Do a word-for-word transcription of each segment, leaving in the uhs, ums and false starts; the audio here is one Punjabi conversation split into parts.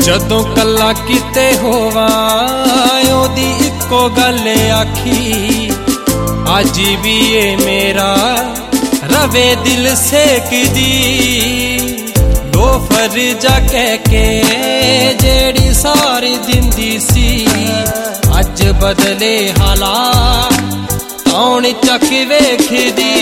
ਜਦੋਂ ਕੱਲਾ ਕਿਤੇ ਹੋਵਾਂ ਉਹਦੀ ਇੱਕੋ ਗੱਲ ਆਖੀ, ਅੱਜ ਵੀ ਏ ਮੇਰਾ ਰਵੇ ਦਿਲ ਸੇਕਦੀ। ਲੋਫਰ ਜਾ ਕਹਿ ਕੇ ਜਿਹੜੀ ਸਾਰੀ ਦਿੰਦੀ ਸੀ, ਅੱਜ ਬਦਲੇ ਹਾਲਾਤ ਕੌਣ ਚੱਕ ਵੇਖਦੀ।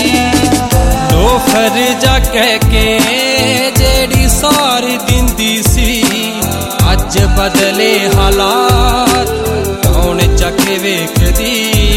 ਲੋਫਰ ਜਾ ਕਹਿ ਕੇ ਜਿਹੜੀ ਸਾਰੀ ਦਿੰਦੀ ਸੀ, ਅੱਜ ਬਦਲੇ ਹਾਲਾਤ ਕੌਣ ਚੱਕ ਵੇਖਦੀ।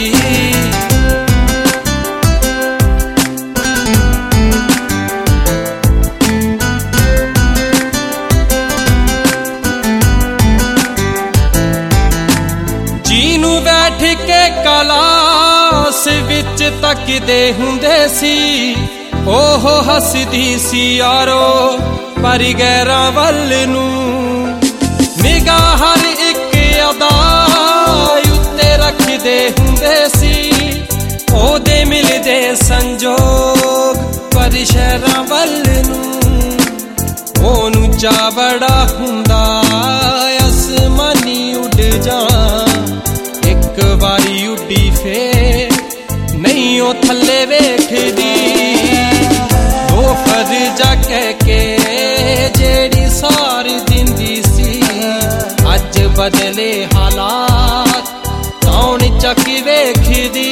ਜਿਹਨੂੰ ਬੈਠ ਕੇ ਕਲਾਸ ਵਿੱਚ ਤੱਕਦੇ ਹੁੰਦੇ ਸੀ, ਉਹ ਹੱਸਦੀ ਸੀ ਯਾਰੋ ਪਰ ਗੈਰਾਂ ਵੱਲ ਨੂੰ। ਨਿਗਾਹ ਹਰ ਇੱਕ ਅਦਾ ਉੱਤੇ ਰੱਖਦੇ ਹੁੰਦੇ ਸੀ, ਉਹਦੇ ਮਿਲਦੇ ਸੰਜੋਗ ਪਰ ਸ਼ਹਿਰਾਂ ਵੱਲ ਨੂੰ। ਉਹਨੂੰ ਚਾਅ ਬੜਾ ਹੁੰਦਾ ਅਸਮਾਨੀ ਉੱਡ ਜਾ, ਇੱਕ ਵਾਰੀ ਉੱਡੀ ਫੇਰ ਨਹੀਂ ਉਹ ਥੱਲੇ ਵੇਖਦੀ। ਲੋਫਰ ਜਾ ਕਹਿ ਕੇ ਜਿਹੜੀ ਸਾਰੀ ਦਿੰਦੀ ਸੀ, ਅੱਜ ਬਦਲੇ ਹਾਲਾਤ ਕੌਣ ਚੱਕ ਵੇਖਦੀ।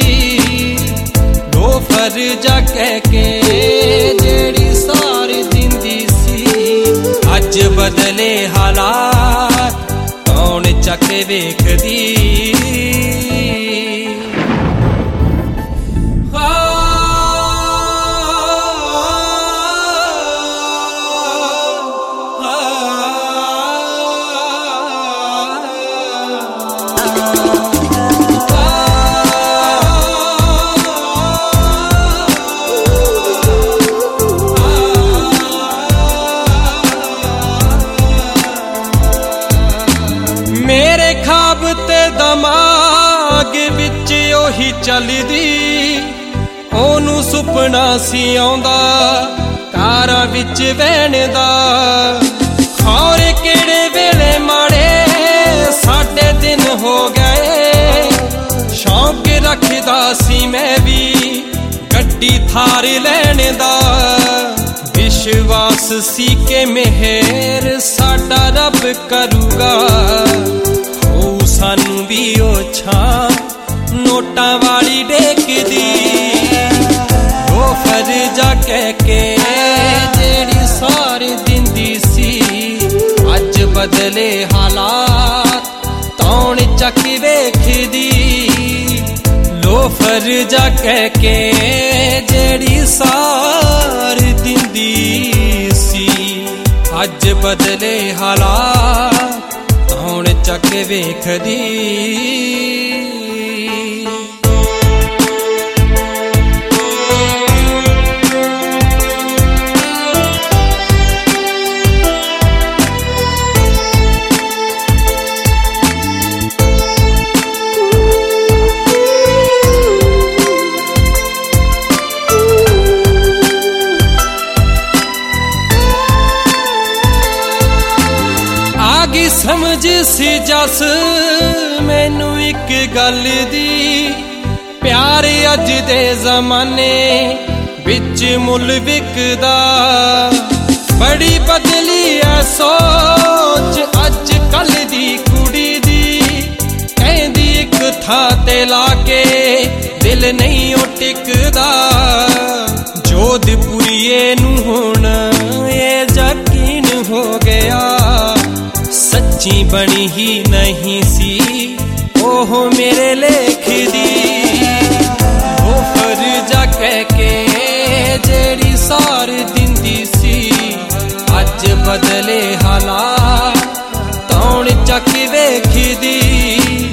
ਲੋਫਰ ਜਾ ਕਹਿ ਕੇ ਜਿਹੜੀ ਸਾਰੀ ਦਿੰਦੀ ਸੀ, ਅੱਜ ਬਦਲੇ ਹਾਲਾਤ ਕੌਣ ਚੱਕ ਵੇਖਦੀ। ਮੇਰੇ ਖਾਬ ਤੇ ਦਿਮਾਗ ਵਿੱਚ ਉਹੀ ਚੱਲਦੀ, ਉਹਨੂੰ ਸੁਪਨਾ ਸੀ ਆਉਂਦਾ ਕਾਰਾਂ ਵਿੱਚ ਬਹਿਣ ਦਾ। ਖੌਰੇ ਕਿਹੜੇ ਵੇਲੇ ਮਾੜੇ ਸਾਡੇ ਦਿਨ ਹੋ ਗਏ, ਸ਼ੌਂਕ ਰੱਖਦਾ ਸੀ ਮੈਂ ਵੀ ਗੱਡੀ ਥਾਰ ਲੈਣ ਦਾ। ਵਿਸ਼ਵਾਸ ਸੀ ਕਿ ਮਿਹਰ ਸਾਡਾ ਰੱਬ ਕਰੂਗਾ, ਉਹ ਸਾਨੂੰ ਵੀ ਉਹ ਛਾਂ ਨੋਟਾਂ ਵਾਲੀ ਡੇਕਦੀ। ਲੋਫਰ ਜਾ ਕਹਿ ਕੇ ਜਿਹੜੀ ਸਾਰੀ ਦਿੰਦੀ ਸੀ, ਅੱਜ ਬਦਲੇ ਹਾਲਾਤ ਕੌਣ ਚੱਕ ਵੇਖਦੀ। ਲੋਫਰ ਜਾ ਕਹਿ ਕੇ ਜਿਹੜੀ ਸਾਰੀ ਦਿੰਦੀ ਸੀ, ਅੱਜ ਬਦਲੇ ਹਾਲਾਤ ਕੌਣ ਚੱਕ ਵੇਖਦੀ। ਆਗੀ ਸਮਝ ਸੀ ਜਸ ਮੈਨੂੰ ਇੱਕ ਗੱਲ ਦੀ, ਪਿਆਰ ਅੱਜ ਦੇ ਜ਼ਮਾਨੇ ਵਿੱਚ ਮੁੱਲ ਵਿਕਦਾ। ਬੜੀ ਬਦਲੀ ਐ ਸੋਚ ਅੱਜ ਕੱਲ ਦੀ ਕੁੜੀ ਦੀ, ਕਹਿੰਦੀ ਇੱਕ ਥਾਂ ਤੇ ਲਾ ਕੇ ਦਿਲ ਨਹੀਂ ਉਹ ਟਿਕਦਾ। ਜੋਧਪੁਰੀਏ ਨੂੰ ਹੁਣ ਇਹ ਯਕੀਨ ਹੋ ਗਿਆ, ਸੱਚੀ ਬਣੀ ਹੀ ਨਹੀਂ ਸੀ ਉਹ ਮੇਰੇ ਲੇਖ ਦੀ। ਲੋਫਰ ਜਾ ਕਹਿ ਕੇ ਜਿਹੜੀ ਸਾਰੀ ਦਿੰਦੀ ਸੀ, ਅੱਜ ਬਦਲੇ ਹਾਲਾਤ ਕੌਣ ਚੱਕ ਵੇਖਦੀ।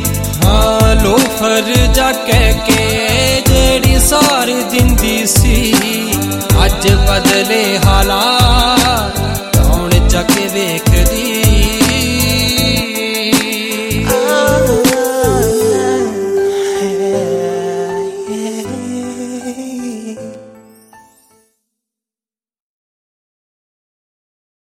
ਹਾਂ ਲੋਫਰ ਜਾ ਕਹਿ ਕੇ ਜਿਹੜੀ ਸਾਰੀ ਦਿੰਦੀ ਸੀ,